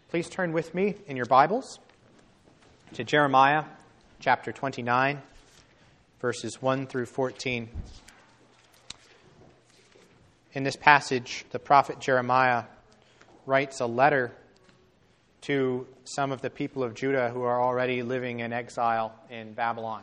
Please turn with me in your Bibles to Jeremiah chapter 29, verses 1 through 14. In this passage, the prophet Jeremiah writes a letter to some of the people of Judah who are already living in exile in Babylon.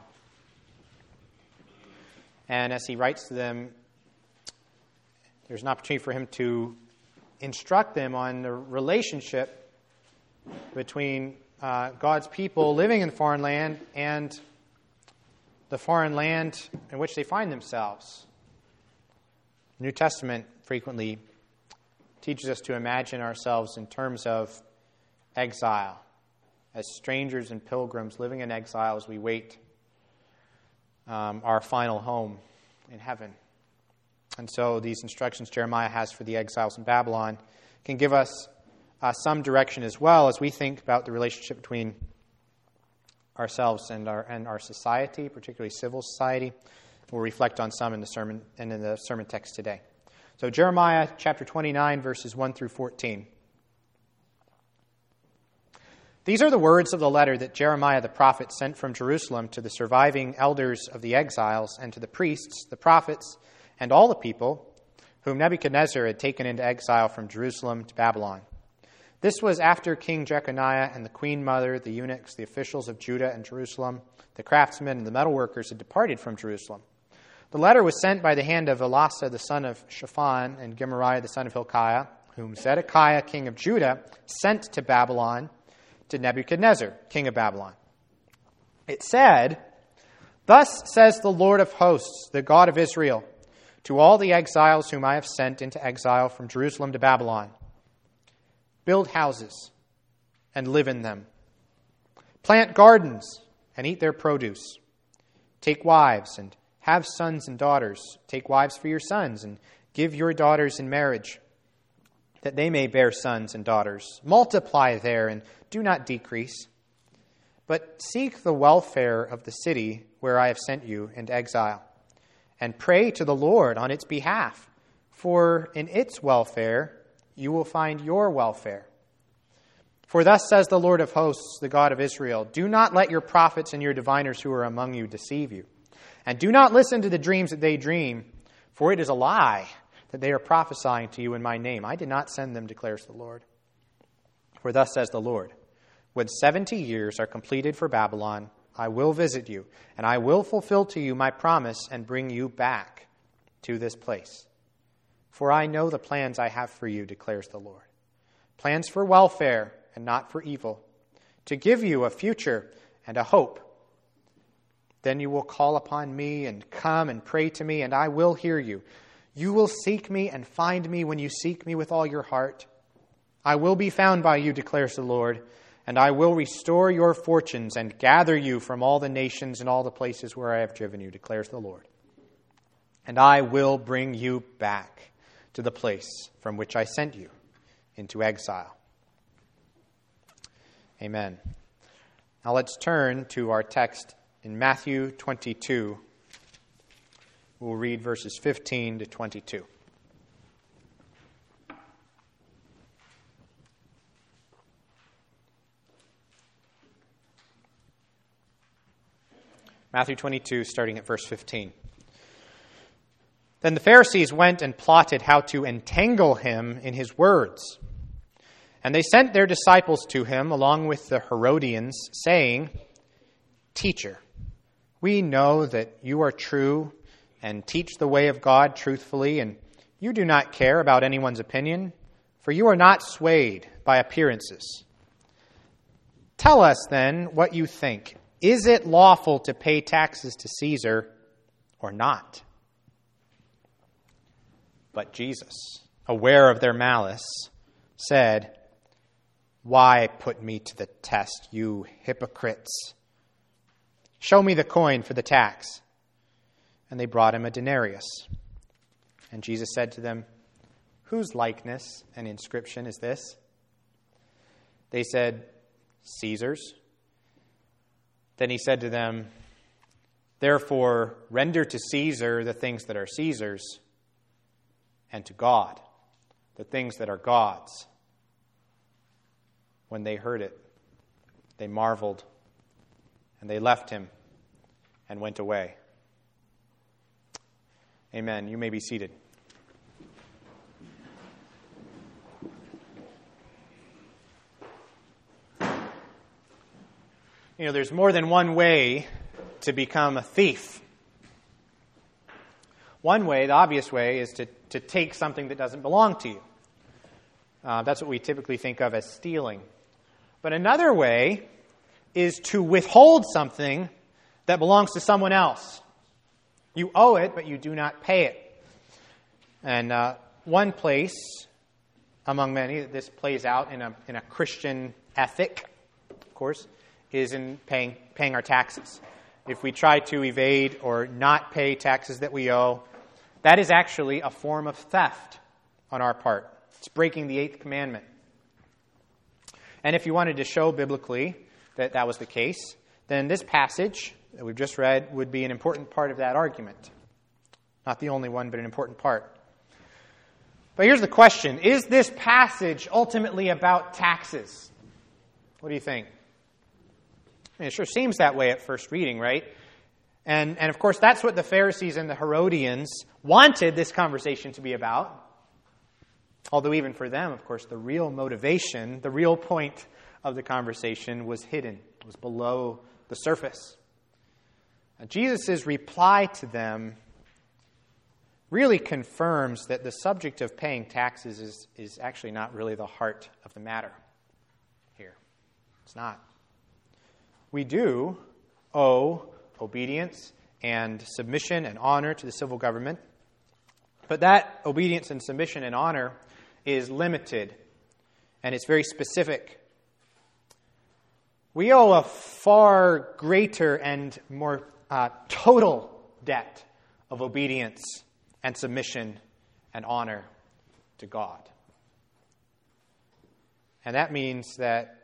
And as he writes to them, there's an opportunity for him to instruct them on the relationship between God's people living in foreign land and the foreign land in which they find themselves. The New Testament frequently teaches us to imagine ourselves in terms of exile, as strangers and pilgrims living in exile as we wait our final home in heaven. And so these instructions Jeremiah has for the exiles in Babylon can give us some direction as well as we think about the relationship between ourselves and our society, particularly civil society. We'll reflect on some in the sermon text today. So Jeremiah chapter 29, verses 1 through 14. These are the words of the letter that Jeremiah the prophet sent from Jerusalem to the surviving elders of the exiles and to the priests, the prophets, and all the people whom Nebuchadnezzar had taken into exile from Jerusalem to Babylon. This was after King Jeconiah and the queen mother, the eunuchs, the officials of Judah and Jerusalem, the craftsmen and the metalworkers had departed from Jerusalem. The letter was sent by the hand of Elasah the son of Shaphan and Gemariah the son of Hilkiah, whom Zedekiah king of Judah sent to Babylon to Nebuchadnezzar king of Babylon. It said, "Thus says the Lord of hosts, the God of Israel, to all the exiles whom I have sent into exile from Jerusalem to Babylon. Build houses and live in them. Plant gardens and eat their produce. Take wives and have sons and daughters. Take wives for your sons and give your daughters in marriage, that they may bear sons and daughters. Multiply there and do not decrease. But seek the welfare of the city where I have sent you into exile, and pray to the Lord on its behalf, for in its welfare you will find your welfare. For thus says the Lord of hosts, the God of Israel, do not let your prophets and your diviners who are among you deceive you, and do not listen to the dreams that they dream, for it is a lie that they are prophesying to you in my name. I did not send them, declares the Lord. For thus says the Lord, when 70 years are completed for Babylon, I will visit you, and I will fulfill to you my promise and bring you back to this place. For I know the plans I have for you, declares the Lord. Plans for welfare and not for evil, to give you a future and a hope. Then you will call upon me and come and pray to me, and I will hear you. You will seek me and find me when you seek me with all your heart. I will be found by you, declares the Lord, and I will restore your fortunes and gather you from all the nations and all the places where I have driven you, declares the Lord. And I will bring you back to the place from which I sent you into exile. Amen. Now let's turn to our text in Matthew 22. We'll read verses 15 to 22. Matthew 22, starting at verse 15. Then the Pharisees went and plotted how to entangle him in his words. And they sent their disciples to him along with the Herodians, saying, Teacher, we know that you are true and teach the way of God truthfully, and you do not care about anyone's opinion, for you are not swayed by appearances. Tell us then what you think. Is it lawful to pay taxes to Caesar or not? But Jesus, aware of their malice, said, Why put me to the test, you hypocrites? Show me the coin for the tax. And they brought him a denarius. And Jesus said to them, Whose likeness and inscription is this? They said, Caesar's. Then he said to them, Therefore, render to Caesar the things that are Caesar's, and to God the things that are God's. when they heard it, they marveled, and they left him and went away. Amen. You may be seated. You know, there's more than one way to become a thief. One way, the obvious way, is to take something that doesn't belong to you. That's what we typically think of as stealing. But another way is to withhold something that belongs to someone else. You owe it, but you do not pay it. And one place among many that this plays out in a Christian ethic, of course, is in paying our taxes. If we try to evade or not pay taxes that we owe, that is actually a form of theft on our part. It's breaking the 8th commandment. And if you wanted to show biblically that that was the case, then this passage that we've just read would be an important part of that argument. Not the only one, but an important part. But here's the question. Is this passage ultimately about taxes? What do you think? I mean, it sure seems that way at first reading, right? And of course, that's what the Pharisees and the Herodians wanted this conversation to be about. Although even for them, of course, the real motivation, the real point of the conversation was hidden, was below the surface. Jesus' reply to them really confirms that the subject of paying taxes is actually not really the heart of the matter here. It's not. We do owe obedience and submission and honor to the civil government, but that obedience and submission and honor is limited, and it's very specific. We owe a far greater and more total debt of obedience and submission and honor to God. And that means that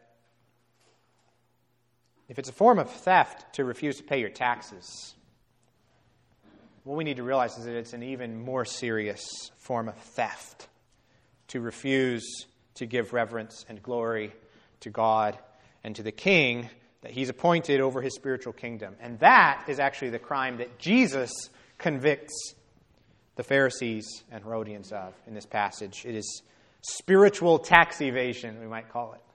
if it's a form of theft to refuse to pay your taxes, what we need to realize is that it's an even more serious form of theft to refuse to give reverence and glory to God and to the King that He's appointed over His spiritual kingdom. And that is actually the crime that Jesus convicts the Pharisees and Herodians of in this passage. It is spiritual tax evasion, we might call it.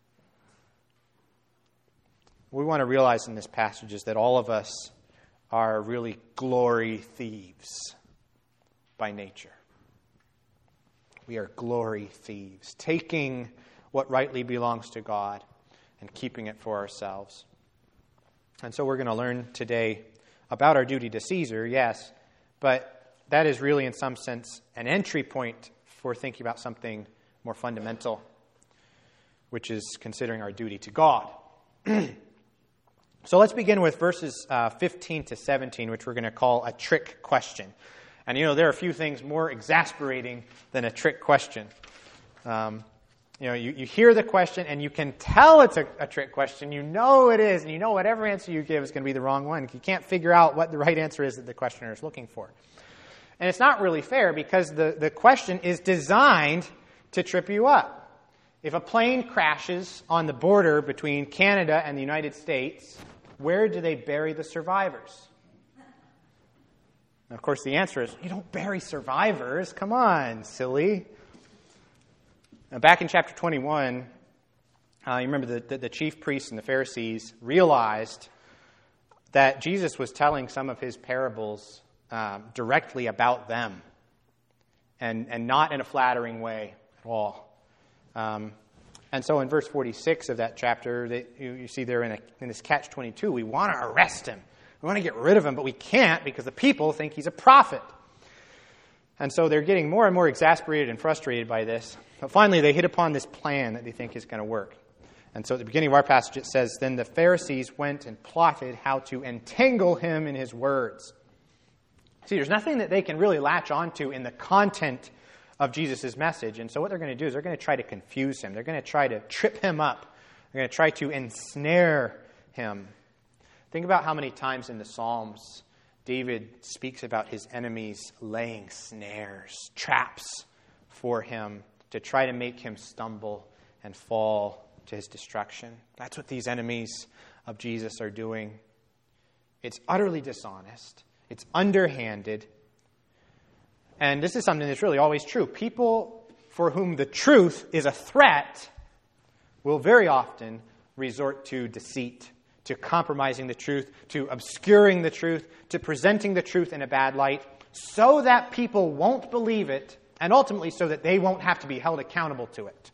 What we want to realize in this passage is that all of us are really glory thieves by nature. We are glory thieves, taking what rightly belongs to God and keeping it for ourselves. And so we're going to learn today about our duty to Caesar, yes, but that is really in some sense an entry point for thinking about something more fundamental, which is considering our duty to God. So let's begin with verses 15 to 17, which we're going to call a trick question. And you know, there are a few things more exasperating than a trick question. You hear the question and you can tell it's a trick question. You know it is, and you know whatever answer you give is going to be the wrong one. You can't figure out what the right answer is that the questioner is looking for. And it's not really fair because the question is designed to trip you up. If a plane crashes on the border between Canada and the United States, where do they bury the survivors? And of course, the answer is, you don't bury survivors. Come on, silly. Now, back in chapter 21, you remember the chief priests and the Pharisees realized that Jesus was telling some of his parables directly about them and not in a flattering way at all. And so in verse 46 of that chapter, you see there in this catch-22, we want to arrest him. We want to get rid of him, but we can't because the people think he's a prophet. And so they're getting more and more exasperated and frustrated by this. But finally, they hit upon this plan that they think is going to work. And so at the beginning of our passage, it says, "Then the Pharisees went and plotted how to entangle him in his words." See, there's nothing that they can really latch onto in the content of Jesus' message. And so what they're going to do is they're going to try to confuse him. They're going to try to trip him up. They're going to try to ensnare him. Think about how many times in the Psalms David speaks about his enemies laying snares, traps for him to try to make him stumble and fall to his destruction. That's what these enemies of Jesus are doing. It's utterly dishonest. It's underhanded. And this is something that's really always true. People for whom the truth is a threat will very often resort to deceit, to compromising the truth, to obscuring the truth, to presenting the truth in a bad light, so that people won't believe it, and ultimately so that they won't have to be held accountable to it.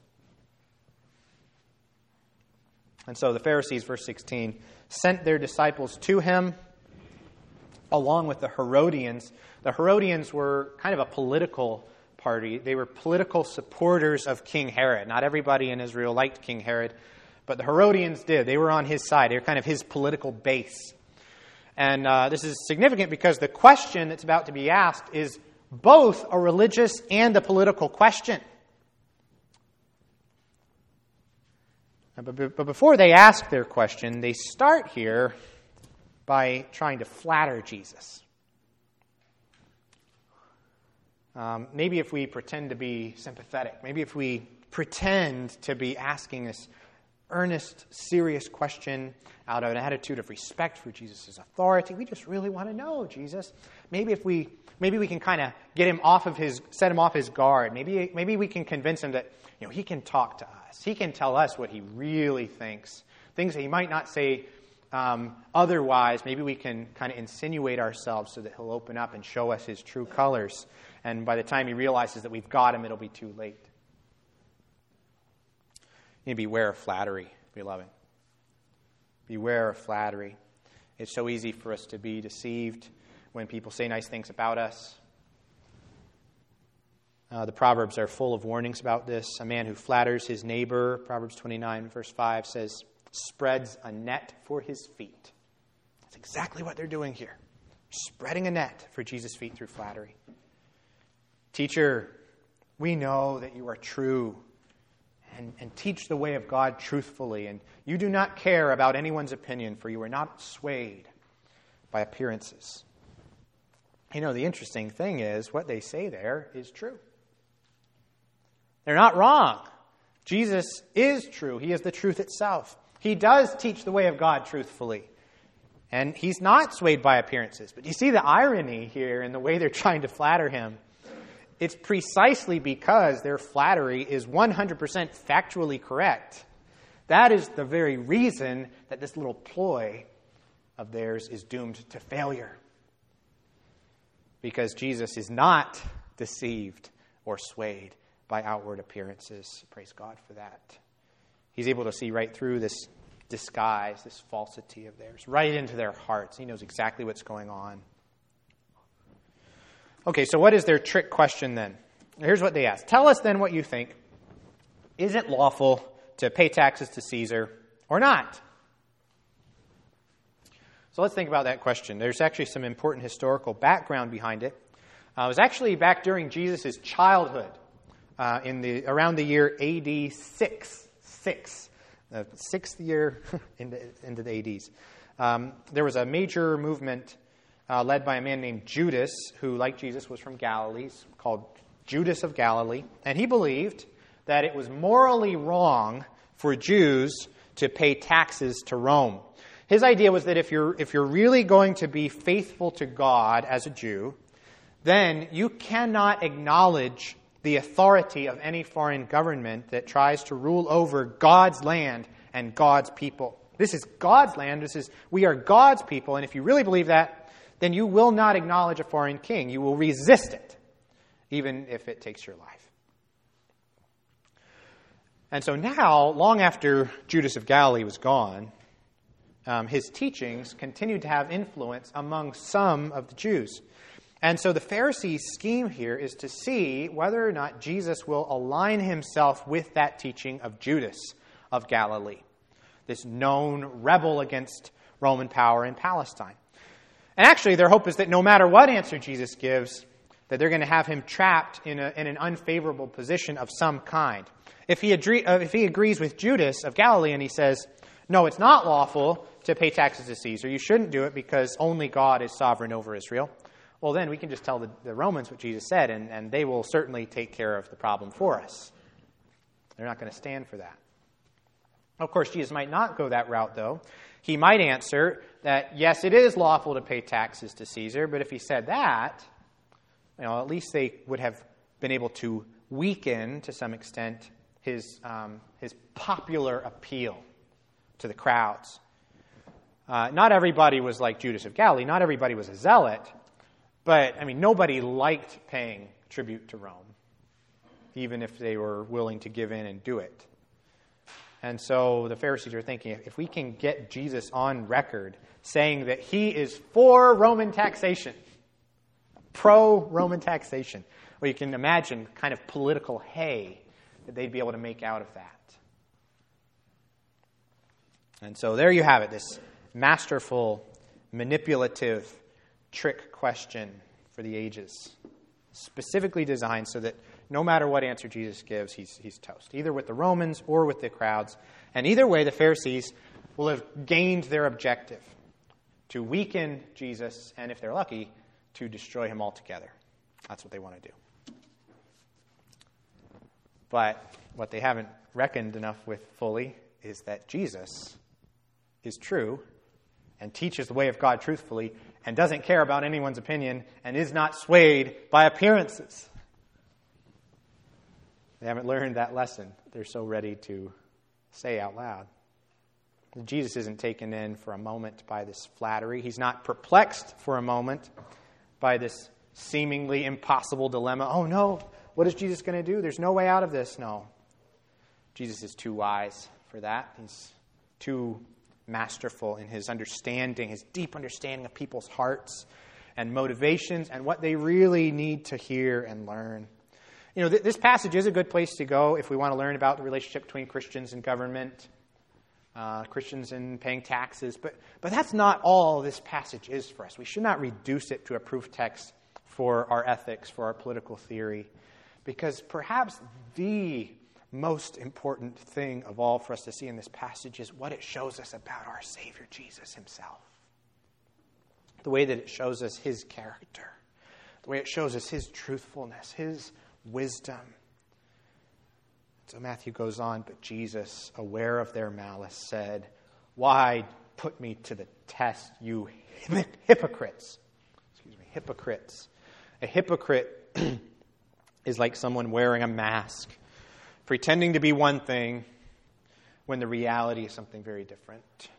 And so the Pharisees, verse 16, sent their disciples to him along with the Herodians. The Herodians were kind of a political party. They were political supporters of King Herod. Not everybody in Israel liked King Herod, but the Herodians did. They were on his side. They were kind of his political base. And this is significant because the question that's about to be asked is both a religious and a political question. But before they ask their question, they start here by trying to flatter Jesus. Maybe if we pretend to be sympathetic, maybe if we pretend to be asking this earnest, serious question out of an attitude of respect for Jesus' authority, we just really want to know Jesus. Maybe we can kind of set him off his guard. Maybe we can convince him that he can talk to us. He can tell us what he really thinks, things that he might not say otherwise. Maybe we can kind of insinuate ourselves so that he'll open up and show us his true colors. And by the time he realizes that we've got him, it'll be too late. You need to beware of flattery, beloved. Beware of flattery. It's so easy for us to be deceived when people say nice things about us. The Proverbs are full of warnings about this. A man who flatters his neighbor, Proverbs 29, verse 5, says, spreads a net for his feet. That's exactly what they're doing here. Spreading a net for Jesus' feet through flattery. Teacher, we know that you are true and teach the way of God truthfully, and you do not care about anyone's opinion, for you are not swayed by appearances. The interesting thing is what they say there is true. They're not wrong. Jesus is true. He is the truth itself. He does teach the way of God truthfully. And he's not swayed by appearances. But you see the irony here in the way they're trying to flatter him. It's precisely because their flattery is 100% factually correct. That is the very reason that this little ploy of theirs is doomed to failure. Because Jesus is not deceived or swayed by outward appearances. Praise God for that. He's able to see right through this disguise, this falsity of theirs, right into their hearts. He knows exactly what's going on. Okay, so what is their trick question then? Here's what they ask. Tell us then what you think. Is it lawful to pay taxes to Caesar or not? So let's think about that question. There's actually some important historical background behind it. It was actually back during Jesus' childhood, around the year AD 6, the sixth year into the ADs. There was a major movement led by a man named Judas, who, like Jesus, was from Galilee, called Judas of Galilee. And he believed that it was morally wrong for Jews to pay taxes to Rome. His idea was that if you're really going to be faithful to God as a Jew, then you cannot acknowledge the authority of any foreign government that tries to rule over God's land and God's people. This is God's land. We are God's people. And if you really believe that, then you will not acknowledge a foreign king. You will resist it, even if it takes your life. And so now, long after Judas of Galilee was gone, his teachings continued to have influence among some of the Jews. And so the Pharisees' scheme here is to see whether or not Jesus will align himself with that teaching of Judas of Galilee, this known rebel against Roman power in Palestine. And actually, their hope is that no matter what answer Jesus gives, that they're going to have him trapped in an unfavorable position of some kind. If he agrees with Judas of Galilee and he says, no, it's not lawful to pay taxes to Caesar, you shouldn't do it because only God is sovereign over Israel, well, then we can just tell the Romans what Jesus said, and they will certainly take care of the problem for us. They're not going to stand for that. Of course, Jesus might not go that route, though. He might answer that, yes, it is lawful to pay taxes to Caesar, but if he said that, at least they would have been able to weaken, to some extent, his popular appeal to the crowds. Not everybody was like Judas of Galilee. Not everybody was a zealot. But, nobody liked paying tribute to Rome, even if they were willing to give in and do it. And so the Pharisees are thinking, if we can get Jesus on record saying that he is for Roman taxation, pro-Roman taxation, well, you can imagine kind of political hay that they'd be able to make out of that. And so there you have it, this masterful, manipulative trick question for the ages, specifically designed so that no matter what answer Jesus gives, he's toast, either with the Romans or with the crowds. And either way, the Pharisees will have gained their objective, to weaken Jesus, and if they're lucky, to destroy him altogether. That's what they want to do. But what they haven't reckoned enough with fully is that Jesus is true and teaches the way of God truthfully and doesn't care about anyone's opinion and is not swayed by appearances. They haven't learned that lesson. They're so ready to say out loud. Jesus isn't taken in for a moment by this flattery. He's not perplexed for a moment by this seemingly impossible dilemma. Oh no, what is Jesus going to do? There's no way out of this. No. Jesus is too wise for that. He's too masterful in his understanding, his deep understanding of people's hearts and motivations and what they really need to hear and learn. This passage is a good place to go if we want to learn about the relationship between Christians and government, Christians and paying taxes. But that's not all this passage is for us. We should not reduce it to a proof text for our ethics, for our political theory, because perhaps the most important thing of all for us to see in this passage is what it shows us about our Savior Jesus himself. The way that it shows us his character, the way it shows us his truthfulness, his wisdom. So Matthew goes on, but Jesus, aware of their malice, said, "Why put me to the test, you hypocrites?" Hypocrites. A hypocrite is like someone wearing a mask, pretending to be one thing when the reality is something very different.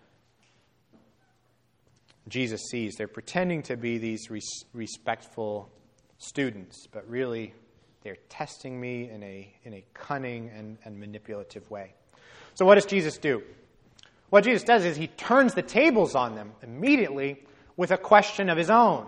Jesus sees they're pretending to be these respectful students, but really they're testing me in a cunning and manipulative way. So what does Jesus do? What Jesus does is he turns the tables on them immediately with a question of his own.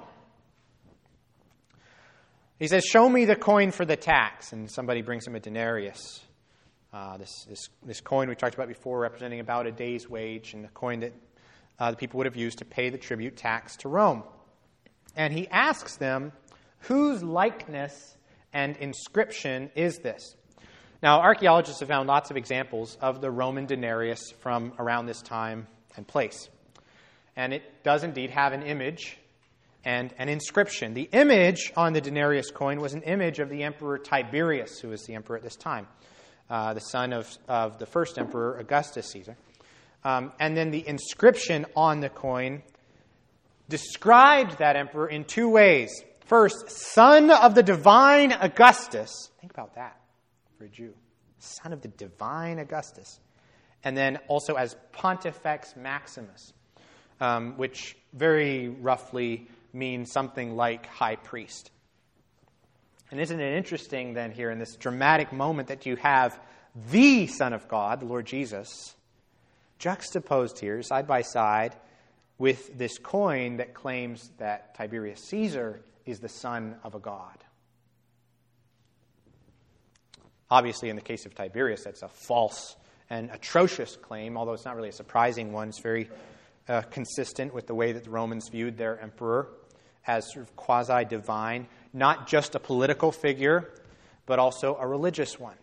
He says, "Show me the coin for the tax." And somebody brings him a denarius. This coin we talked about before, representing about a day's wage, and a coin that the people would have used to pay the tribute tax to Rome. And he asks them, whose likeness and inscription is this? Now, archaeologists have found lots of examples of the Roman denarius from around this time and place. And it does indeed have an image and an inscription. The image on the denarius coin was an image of the Emperor Tiberius, who was the emperor at this time, the son of the first emperor, Augustus Caesar. And then the inscription on the coin described that emperor in two ways. First, son of the divine Augustus. Think about that for a Jew. Son of the divine Augustus. And then also as Pontifex Maximus, which very roughly means something like high priest. And isn't it interesting then here in this dramatic moment that you have the Son of God, the Lord Jesus, juxtaposed here side by side with this coin that claims that Tiberius Caesar is the son of a god. Obviously, in the case of Tiberius, that's a false and atrocious claim, although it's not really a surprising one. It's very consistent with the way that the Romans viewed their emperor as sort of quasi-divine, not just a political figure, but also a religious one.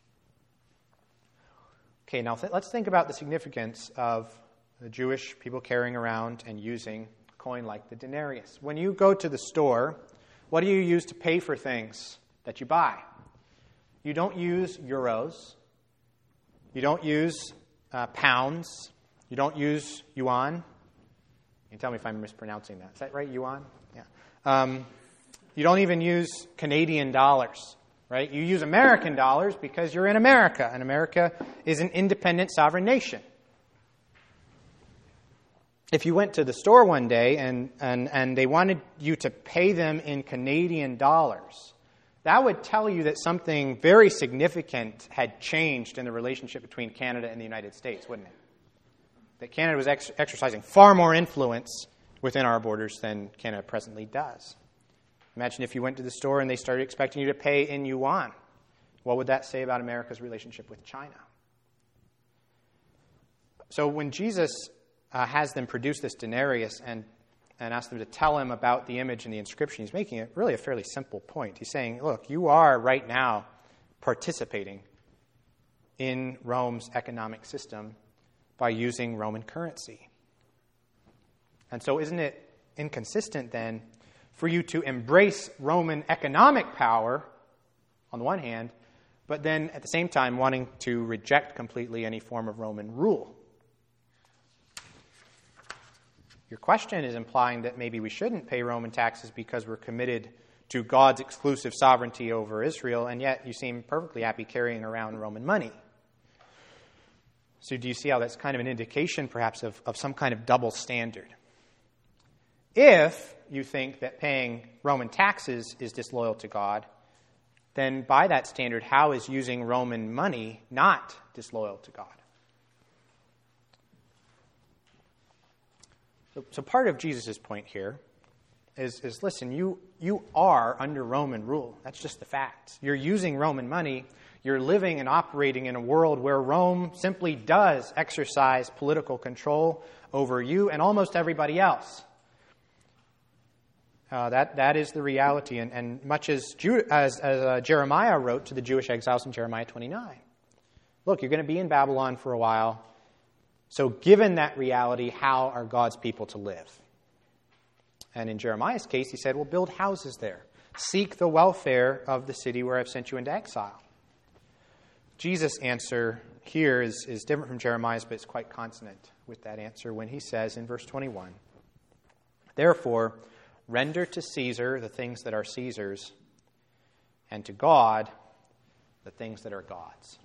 Okay, now let's think about the significance of the Jewish people carrying around and using a coin like the denarius. When you go to the store, what do you use to pay for things that you buy? You don't use euros. You don't use pounds. You don't use yuan. You can tell me if I'm mispronouncing that. Is that right, yuan? Yeah. You don't even use Canadian dollars, right? You use American dollars because you're in America, and America is an independent sovereign nation. If you went to the store one day and they wanted you to pay them in Canadian dollars, that would tell you that something very significant had changed in the relationship between Canada and the United States, wouldn't it? That Canada was exercising far more influence within our borders than Canada presently does. Imagine if you went to the store and they started expecting you to pay in yuan. What would that say about America's relationship with China? So when Jesus has them produce this denarius and asks them to tell him about the image and the inscription, he's making it really a fairly simple point. He's saying, look, you are right now participating in Rome's economic system by using Roman currency. And so isn't it inconsistent then for you to embrace Roman economic power on the one hand, but then at the same time wanting to reject completely any form of Roman rule? Your question is implying that maybe we shouldn't pay Roman taxes because we're committed to God's exclusive sovereignty over Israel, and yet you seem perfectly happy carrying around Roman money. So do you see how that's kind of an indication, perhaps, of some kind of double standard? If you think that paying Roman taxes is disloyal to God, then by that standard, how is using Roman money not disloyal to God? So part of Jesus' point here is listen, you are under Roman rule. That's just the fact. You're using Roman money. You're living and operating in a world where Rome simply does exercise political control over you and almost everybody else. That is the reality, and much as Jeremiah wrote to the Jewish exiles in Jeremiah 29. Look, you're going to be in Babylon for a while. So given that reality, how are God's people to live? And in Jeremiah's case, he said, well, build houses there. Seek the welfare of the city where I've sent you into exile. Jesus' answer here is different from Jeremiah's, but it's quite consonant with that answer when he says in verse 21, therefore, render to Caesar the things that are Caesar's, and to God the things that are God's.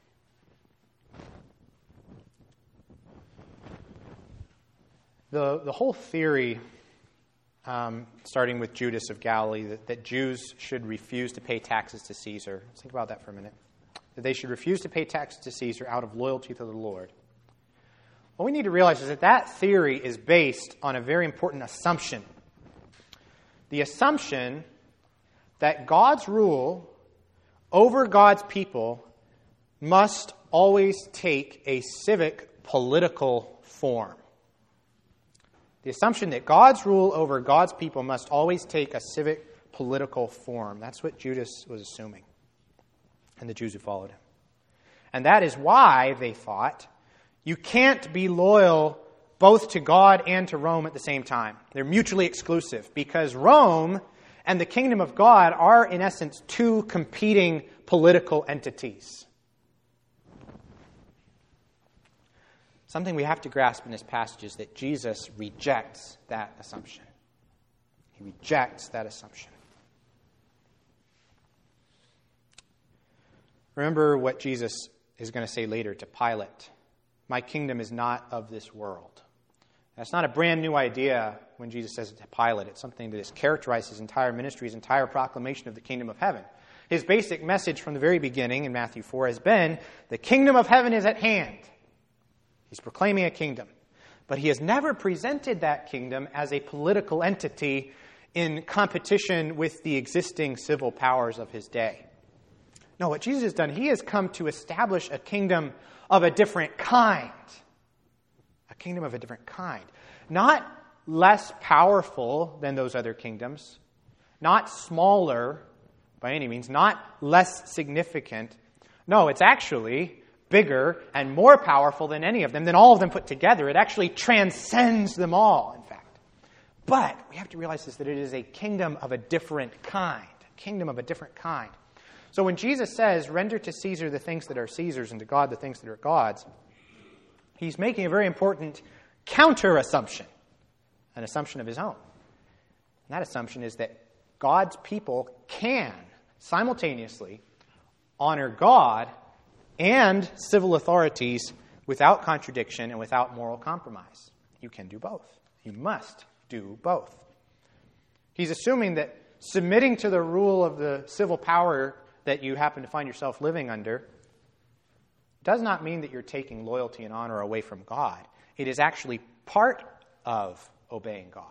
The whole theory, starting with Judas of Galilee, that Jews should refuse to pay taxes to Caesar. Let's think about that for a minute. That they should refuse to pay taxes to Caesar out of loyalty to the Lord. What we need to realize is that theory is based on a very important assumption. The assumption that God's rule over God's people must always take a civic political form. The assumption that God's rule over God's people must always take a civic political form. That's what Judas was assuming, and the Jews who followed him. And that is why they thought you can't be loyal both to God and to Rome at the same time. They're mutually exclusive, because Rome and the kingdom of God are, in essence, two competing political entities. Something we have to grasp in this passage is that Jesus rejects that assumption. He rejects that assumption. Remember what Jesus is going to say later to Pilate. My kingdom is not of this world. That's not a brand new idea when Jesus says it to Pilate. It's something that has characterized his entire ministry, his entire proclamation of the kingdom of heaven. His basic message from the very beginning in Matthew 4 has been, the kingdom of heaven is at hand. He's proclaiming a kingdom. But he has never presented that kingdom as a political entity in competition with the existing civil powers of his day. No, what Jesus has done, he has come to establish a kingdom of a different kind. A kingdom of a different kind. Not less powerful than those other kingdoms. Not smaller by any means. Not less significant. No, it's actually bigger and more powerful than any of them, than all of them put together. It actually transcends them all, in fact. But we have to realize that it is a kingdom of a different kind. A kingdom of a different kind. So when Jesus says, render to Caesar the things that are Caesar's and to God the things that are God's, he's making a very important counter-assumption, an assumption of his own. And that assumption is that God's people can simultaneously honor God and civil authorities without contradiction and without moral compromise. You can do both. You must do both. He's assuming that submitting to the rule of the civil power that you happen to find yourself living under does not mean that you're taking loyalty and honor away from God. It is actually part of obeying God.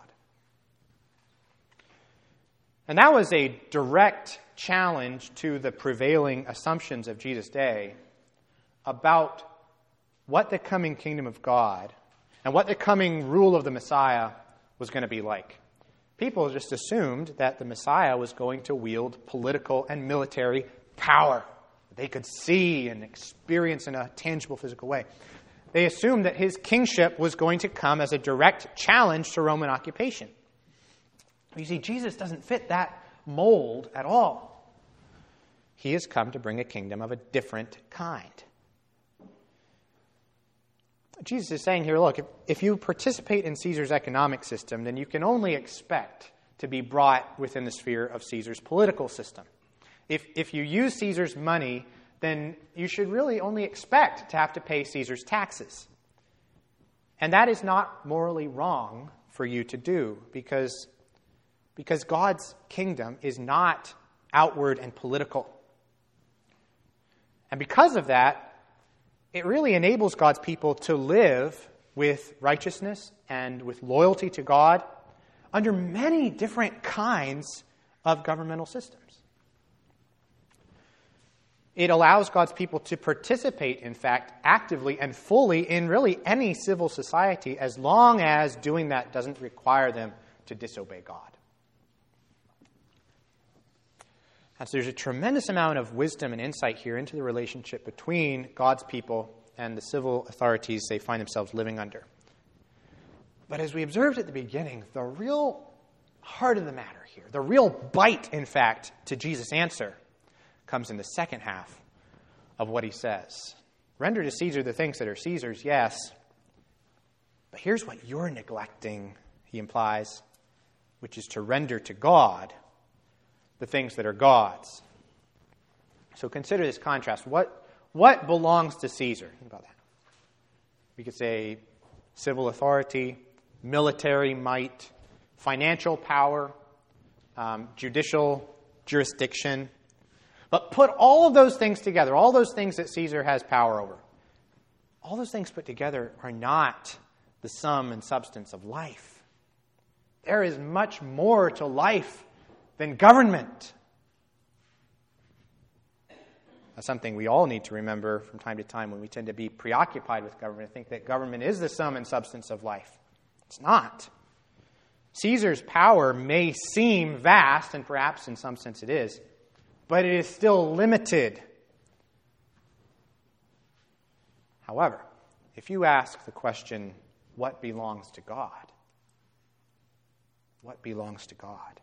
And that was a direct challenge to the prevailing assumptions of Jesus' day about what the coming kingdom of God and what the coming rule of the Messiah was going to be like. People just assumed that the Messiah was going to wield political and military power that they could see and experience in a tangible, physical way. They assumed that his kingship was going to come as a direct challenge to Roman occupation. You see, Jesus doesn't fit that mold at all. He has come to bring a kingdom of a different kind. Jesus is saying here, look, if you participate in Caesar's economic system, then you can only expect to be brought within the sphere of Caesar's political system. If you use Caesar's money, then you should really only expect to have to pay Caesar's taxes. And that is not morally wrong for you to do, because God's kingdom is not outward and political. And because of that, it really enables God's people to live with righteousness and with loyalty to God under many different kinds of governmental systems. It allows God's people to participate, in fact, actively and fully in really any civil society, as long as doing that doesn't require them to disobey God. And so there's a tremendous amount of wisdom and insight here into the relationship between God's people and the civil authorities they find themselves living under. But as we observed at the beginning, the real heart of the matter here, the real bite, in fact, to Jesus' answer, comes in the second half of what he says. Render to Caesar the things that are Caesar's, yes. But here's what you're neglecting, he implies, which is to render to God the things that are God's. So consider this contrast. What belongs to Caesar? Think about that. We could say civil authority, military might, financial power, judicial jurisdiction. But put all of those things together, all those things that Caesar has power over, all those things put together are not the sum and substance of life. There is much more to life than government. That's something we all need to remember from time to time when we tend to be preoccupied with government and think that government is the sum and substance of life. It's not. Caesar's power may seem vast, and perhaps in some sense it is, but it is still limited. However, if you ask the question, what belongs to God? What belongs to God?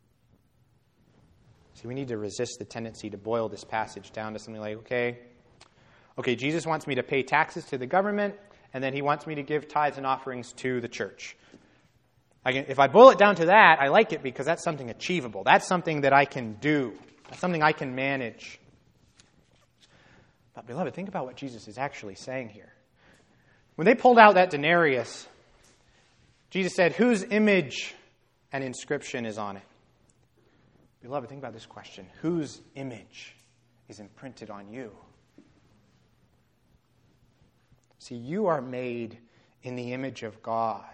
See, we need to resist the tendency to boil this passage down to something like, okay, Jesus wants me to pay taxes to the government, and then he wants me to give tithes and offerings to the church. If I boil it down to that, I like it because that's something achievable. That's something that I can do. That's something I can manage. But, beloved, think about what Jesus is actually saying here. When they pulled out that denarius, Jesus said, whose image and inscription is on it? Beloved, think about this question. Whose image is imprinted on you? See, you are made in the image of God.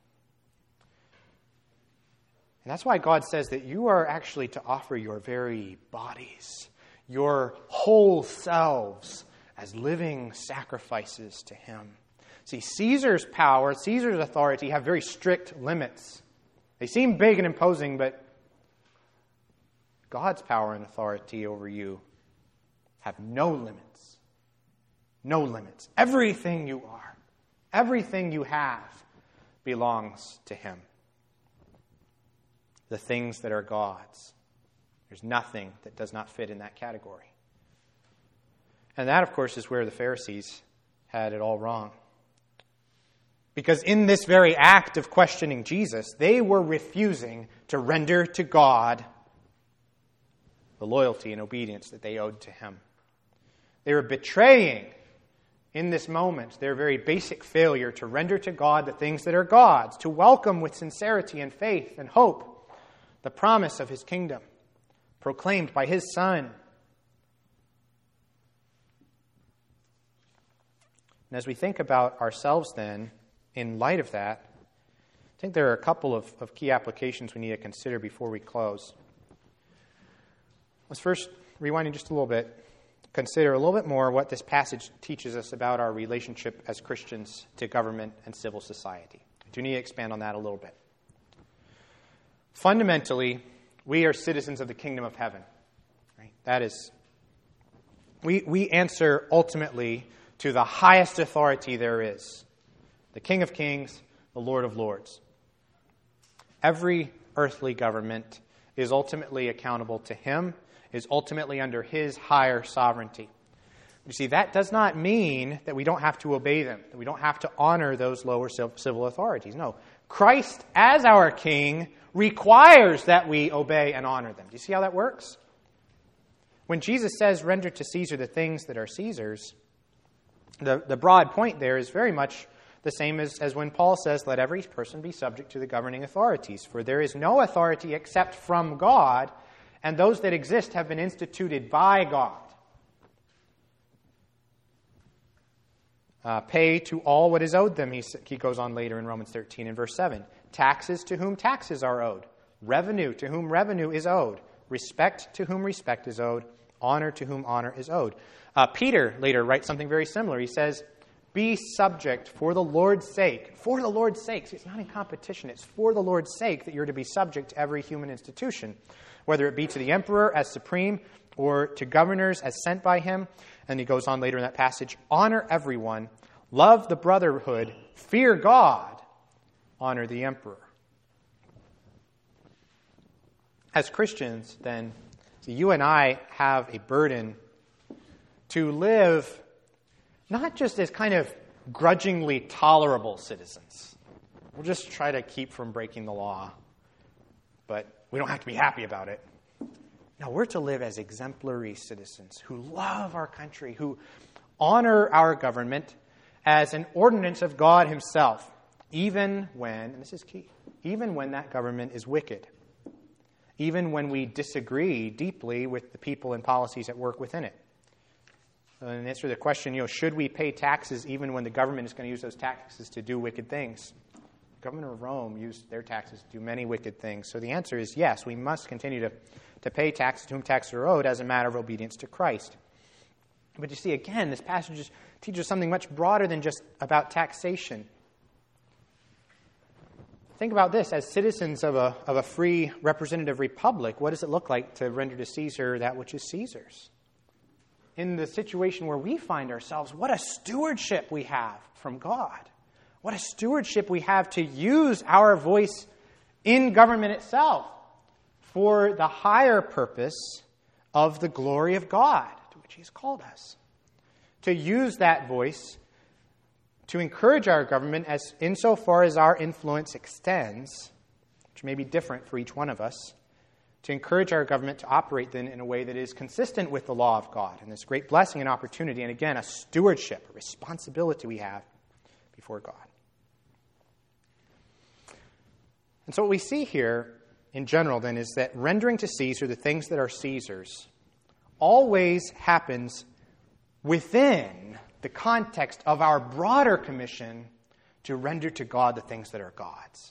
And that's why God says that you are actually to offer your very bodies, your whole selves, as living sacrifices to Him. See, Caesar's power, Caesar's authority have very strict limits. They seem big and imposing, but God's power and authority over you have no limits. No limits. Everything you are, everything you have belongs to Him. The things that are God's. There's nothing that does not fit in that category. And that, of course, is where the Pharisees had it all wrong. Because in this very act of questioning Jesus, they were refusing to render to God the loyalty and obedience that they owed to him. They were betraying, in this moment, their very basic failure to render to God the things that are God's, to welcome with sincerity and faith and hope the promise of his kingdom, proclaimed by his Son. And as we think about ourselves then, in light of that, I think there are a couple of key applications we need to consider before we close. Let's first, rewinding just a little bit, consider a little bit more what this passage teaches us about our relationship as Christians to government and civil society. I do need to expand on that a little bit. Fundamentally, we are citizens of the kingdom of heaven. Right? That is, we answer ultimately to the highest authority there is, the King of Kings, the Lord of Lords. Every earthly government is ultimately accountable to him, is ultimately under his higher sovereignty. You see, that does not mean that we don't have to obey them, that we don't have to honor those lower civil authorities. No, Christ as our King requires that we obey and honor them. Do you see how that works? When Jesus says, render to Caesar the things that are Caesar's, the broad point there is very much the same as when Paul says, let every person be subject to the governing authorities. For there is no authority except from God, and those that exist have been instituted by God. Pay to all what is owed them, he goes on later in Romans 13 and verse 7. Taxes to whom taxes are owed. Revenue to whom revenue is owed. Respect to whom respect is owed. Honor to whom honor is owed. Peter later writes something very similar. He says, be subject for the Lord's sake. For the Lord's sake. See, it's not in competition. It's for the Lord's sake that you're to be subject to every human institution, whether it be to the emperor as supreme or to governors as sent by him. And he goes on later in that passage, honor everyone, love the brotherhood, fear God, honor the emperor. As Christians, then, you and I have a burden to live not just as kind of grudgingly tolerable citizens. We'll just try to keep from breaking the law, but we don't have to be happy about it. No, we're to live as exemplary citizens who love our country, who honor our government as an ordinance of God himself, even when, and this is key, even when that government is wicked, even when we disagree deeply with the people and policies at work within it. And answer the question, should we pay taxes even when the government is going to use those taxes to do wicked things? The government of Rome used their taxes to do many wicked things. So the answer is yes, we must continue to pay taxes to whom taxes are owed as a matter of obedience to Christ. But you see, again, this passage teaches something much broader than just about taxation. Think about this. As citizens of a free representative republic, what does it look like to render to Caesar that which is Caesar's? In the situation where we find ourselves, what a stewardship we have from God. What a stewardship we have to use our voice in government itself for the higher purpose of the glory of God, to which he has called us. To use that voice to encourage our government as insofar as our influence extends, which may be different for each one of us, to encourage our government to operate then in a way that is consistent with the law of God. And this great blessing and opportunity, and again, a stewardship, a responsibility we have before God. And so what we see here in general then is that rendering to Caesar the things that are Caesar's always happens within the context of our broader commission to render to God the things that are God's.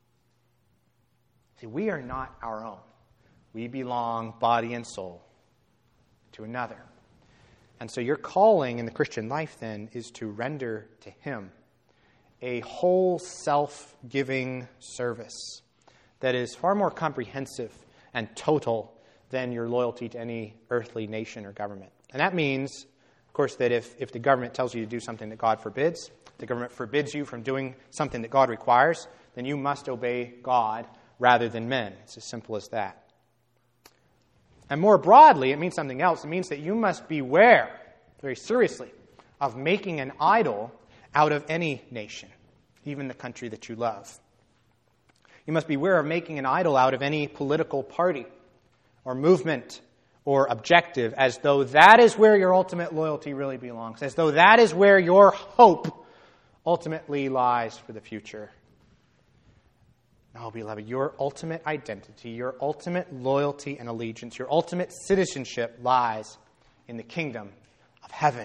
See, we are not our own. We belong, body and soul, to another. And so your calling in the Christian life then is to render to him a whole self-giving service that is far more comprehensive and total than your loyalty to any earthly nation or government. And that means, of course, that if the government tells you to do something that God forbids, the government forbids you from doing something that God requires, then you must obey God rather than men. It's as simple as that. And more broadly, it means something else. It means that you must beware, very seriously, of making an idol out of any nation, even the country that you love. You must beware of making an idol out of any political party or movement or objective, as though that is where your ultimate loyalty really belongs, as though that is where your hope ultimately lies for the future. No, beloved, your ultimate identity, your ultimate loyalty and allegiance, your ultimate citizenship lies in the kingdom of heaven.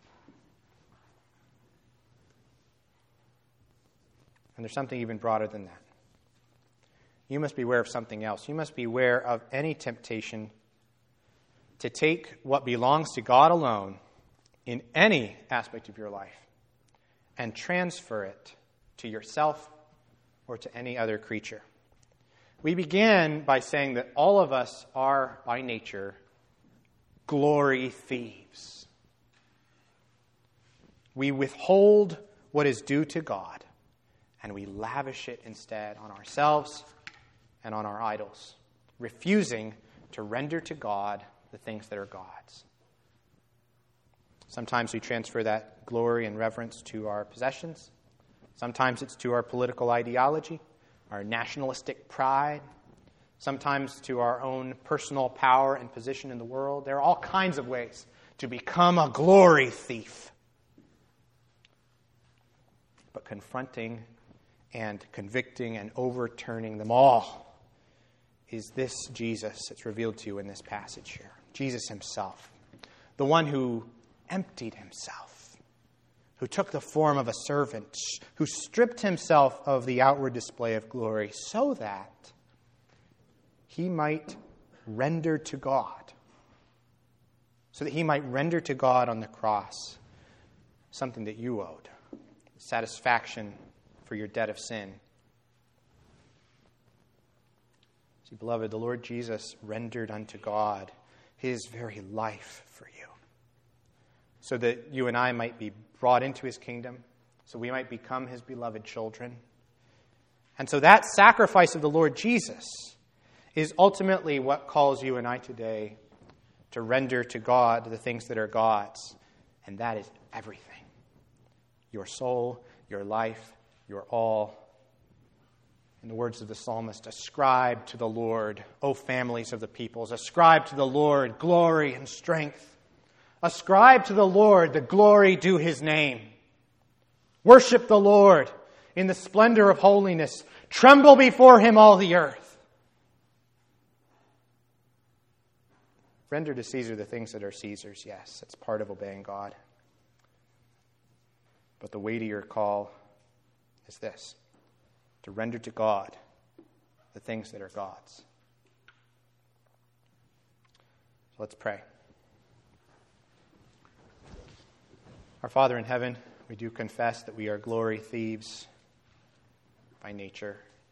And there's something even broader than that. You must beware of something else. You must beware of any temptation to take what belongs to God alone in any aspect of your life and transfer it to yourself or to any other creature. We began by saying that all of us are, by nature, glory thieves. We withhold what is due to God, and we lavish it instead on ourselves and on our idols, refusing to render to God the things that are God's. Sometimes we transfer that glory and reverence to our possessions. Sometimes it's to our political ideology, our nationalistic pride. Sometimes to our own personal power and position in the world. There are all kinds of ways to become a glory thief. But confronting and convicting and overturning them all is this Jesus that's revealed to you in this passage here. Jesus himself, the one who emptied himself, who took the form of a servant, who stripped himself of the outward display of glory so that he might render to God, so that he might render to God on the cross something that you owed, satisfaction for your debt of sin. See, beloved, the Lord Jesus rendered unto God his very life for you, so that you and I might be brought into his kingdom, so we might become his beloved children. And so that sacrifice of the Lord Jesus is ultimately what calls you and I today to render to God the things that are God's, and that is everything. Your soul, your life, your all. In the words of the psalmist, ascribe to the Lord, O families of the peoples, ascribe to the Lord glory and strength. Ascribe to the Lord the glory due his name. Worship the Lord in the splendor of holiness. Tremble before him, all the earth. Render to Caesar the things that are Caesar's. Yes, it's part of obeying God. But the weightier call is this: to render to God the things that are God's. So let's pray. Our Father in heaven, we do confess that we are glory thieves by nature.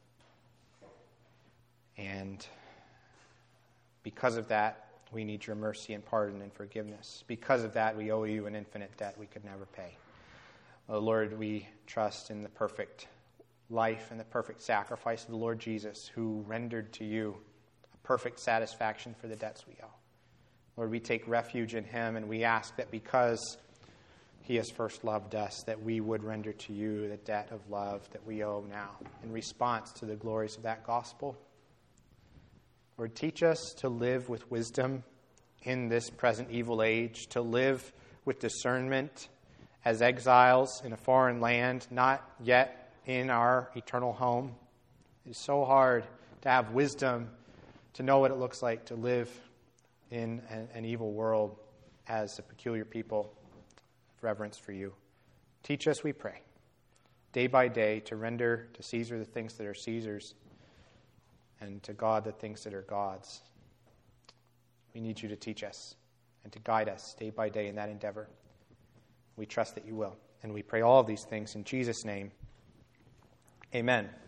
And because of that, we need your mercy and pardon and forgiveness. Because of that, we owe you an infinite debt we could never pay. Oh Lord, we trust in the perfect life and the perfect sacrifice of the Lord Jesus, who rendered to you a perfect satisfaction for the debts we owe. Lord, we take refuge in him, and we ask that because he has first loved us, that we would render to you the debt of love that we owe now in response to the glories of that gospel. Lord, teach us to live with wisdom in this present evil age, to live with discernment as exiles in a foreign land, not yet in our eternal home. It is so hard to have wisdom, to know what it looks like to live in an evil world as a peculiar people of reverence for you. Teach us, we pray, day by day to render to Caesar the things that are Caesar's and to God the things that are God's. We need you to teach us and to guide us day by day in that endeavor. We trust that you will. And we pray all of these things in Jesus' name. Amen.